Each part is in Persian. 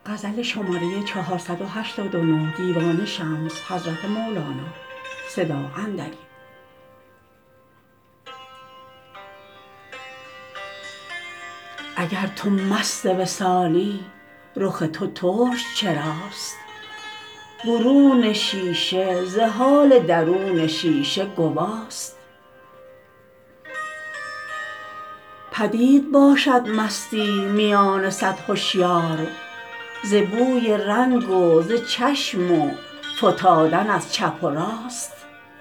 اگر تو مست وصالی رخ تو ترش چراست برون شیشه ز حال درون شیشه گواست پدید باشد مستی میان صد هشیار ز بوی رنگ و ز چشم و فتادن از چپ و راست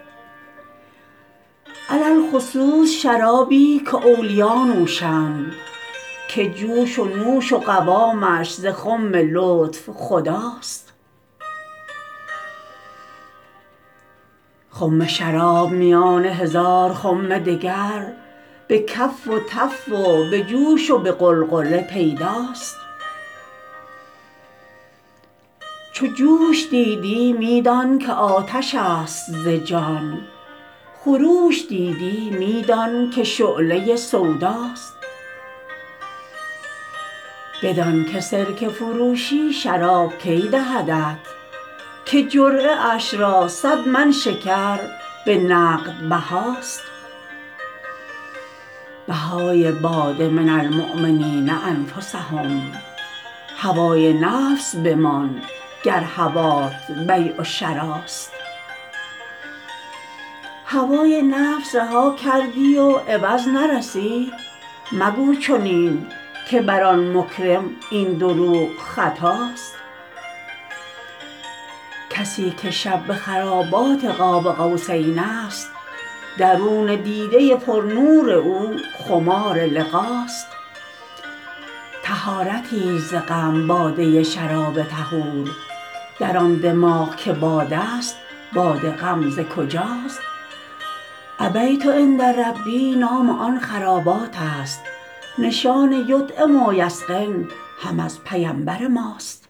علی الخصوص شرابی که اولیا نوشند که جوش و نوش و قوامش ز خم لطف خداست خم شراب میان هزار خم دگر به کف و تف و به جوش و به غلغله پیداست چو جوش دیدی می دان که آتش است ز جان خروش دیدی می دان که شعله سوداست بدان که سرکه فروشی شراب کی دهدت که جرعه اش را 100 من شکر به نقد بهاست بهای باده من المؤمنین انفسهم هوای نفس بمان گر هوات بیع و شراست هوای نفس رها کردی و عوض نرسید مگو چنین که بر آن مکرم این دروغ خطاست کسی که شب به خرابات قاب قوسین است درون دیده پرنور او خمار لقاست طهارتی است ز غم باده شراب طهور در آن دماغ که باده ست باد غم ز کجاست ابیت عند ربی نام آن خرابات است نشان یطعم و یسقن هم از پیمبر ماست